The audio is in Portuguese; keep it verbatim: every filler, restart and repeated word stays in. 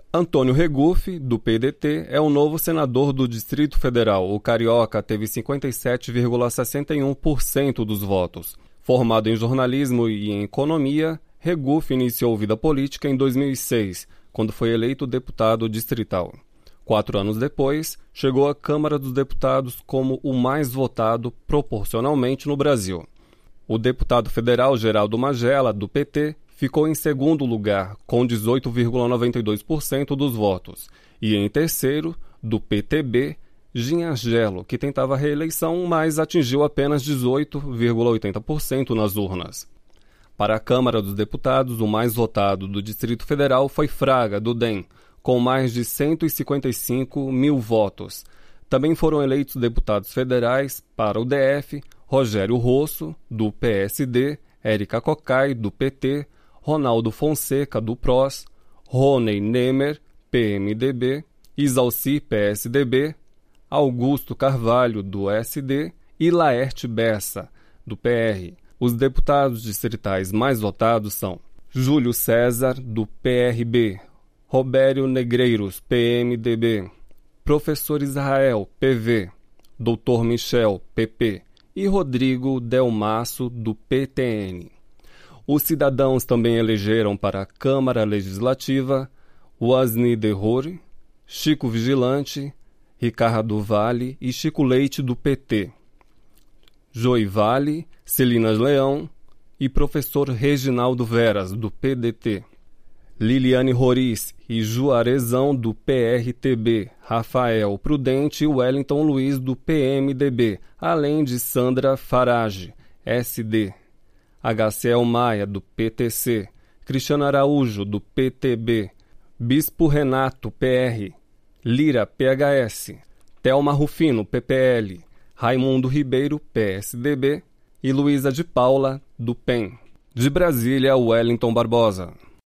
Antônio Regufe, do P D T, é o novo senador do Distrito Federal. O carioca teve cinquenta e sete vírgula sessenta e um por cento dos votos. Formado em jornalismo e em economia, Regufe iniciou vida política em dois mil e seis, quando foi eleito deputado distrital. Quatro anos depois, chegou à Câmara dos Deputados como o mais votado proporcionalmente no Brasil. O deputado federal Geraldo Magela, do P T, ficou em segundo lugar, com dezoito vírgula noventa e dois por cento dos votos. E em terceiro, do P T B, Ginhagelo, que tentava a reeleição, mas atingiu apenas dezoito vírgula oitenta por cento nas urnas. Para a Câmara dos Deputados, o mais votado do Distrito Federal foi Fraga, do D E M, com mais de cento e cinquenta e cinco mil votos. Também foram eleitos deputados federais para o D F, Rogério Rosso, do P S D, Érica Cocai, do P T, Ronaldo Fonseca, do P R O S, Rony Nemer, P M D B, Isalci, P S D B, Augusto Carvalho, do S D e Laerte Bessa, do P R. Os deputados distritais mais votados são Júlio César, do P R B, Robério Negreiros, P M D B, Professor Israel, P V, doutor Michel, P P e Rodrigo Delmasso, do P T N. Os cidadãos também elegeram para a Câmara Legislativa Wasni Derrori, Chico Vigilante, Ricardo Vale e Chico Leite, do P T, Joy Vale, Celina Leão e professor Reginaldo Veras, do P D T, Liliane Roriz e Juarezão, do P R T B, Rafael Prudente e Wellington Luiz, do P M D B, além de Sandra Farage, S D, H C L Maia, do P T C, Cristiano Araújo, do P T B, Bispo Renato, P R, Lira, P H S, Thelma Rufino, P P L, Raimundo Ribeiro, P S D B e Luísa de Paula, do P E M. De Brasília, Wellington Barbosa.